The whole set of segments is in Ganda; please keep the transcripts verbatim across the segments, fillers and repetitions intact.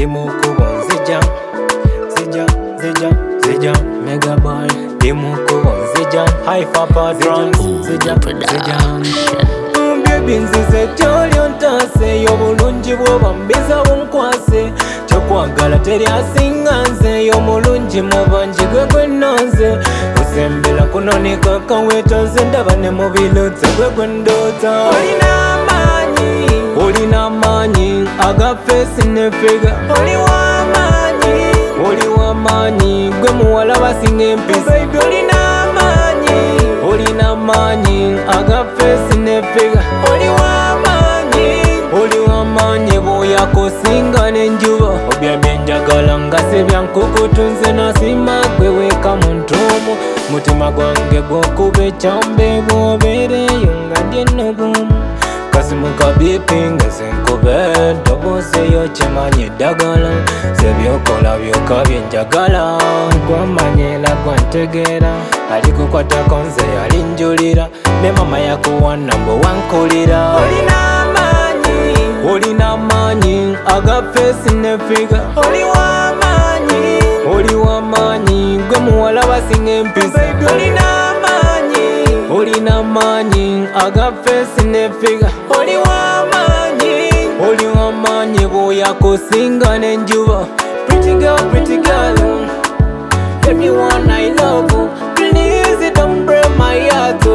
ndi mukubo nzija zija zija zija mega boy ndi mukubo nzija Haifa patron zija zija baby nzize gyoli ontase y'obulungi bw'obambiza bunkwase kyokwagala teri asinga nze y'omulungi mu bangi gwe gwe nnonze kusembera kunonika kaweeta nze ndaba ne mu bilutse gwe gwe ndoota olina amaanyi olina amaanyi aga feesi ne figa oli w'amaanyi oli w'amaanyi gwe muwala basinga empisa baby olina amaanyi olina amaanyi aga feesi ne figa oli w'amaanyi oli w'amaanyi bw'oyakosinga n'enjuba obyamye njagala nga si byankukutu nze nasima gwe weeka mu ntuumu mutima gwange gw'okuba ekyambe bw'obeereyo nga ndi ennogumu kasimu kabipi nga senkube tobuuseyo kimanyi eddagala sebyokola byokka byenjagala gwamanyera gwantegeera alikukwatako nze yalinjulira ne mama yakuwana mbu wankulira olina amaanyi olina amaanyi aga feesi ne figa oli w'amaanyi oli w'amaanyi gwe muwala basinga empisa olina amaanyi olina amaanyi aga feesi ne figa oli w'amaanyi oli w'amaanyi bw'oyakosinga n'enjuba pretty girl pretty girl everyone I love please don't break my heart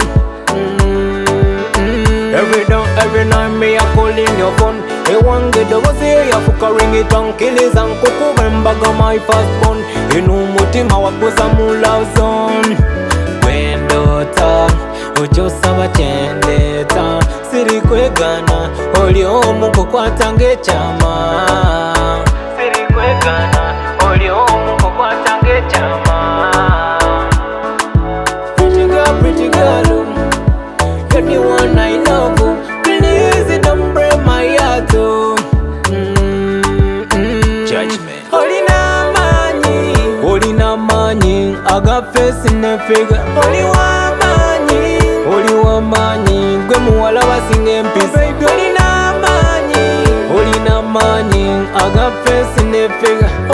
mm-hmm. every day every night me a calling your phone ewange dobozi yafuka ring it on kills and kukubembaga my first born inu mutima wakuza mu love zone gwendota okyosaba kyendeta siri kwegana oli omu kukwata ng'ekyama siri kwegana oli omu kukwata ng'ekyama pretty girl pretty girl you're the one I love please don't break my heart mm-hmm. Judgment olina amaanyi olina amaanyi aga feesi ne figa oli w'amaanyi oli w'amaanyi gwe muwala basinga empisa olina amaanyi olina amaanyi aga feesi ne figa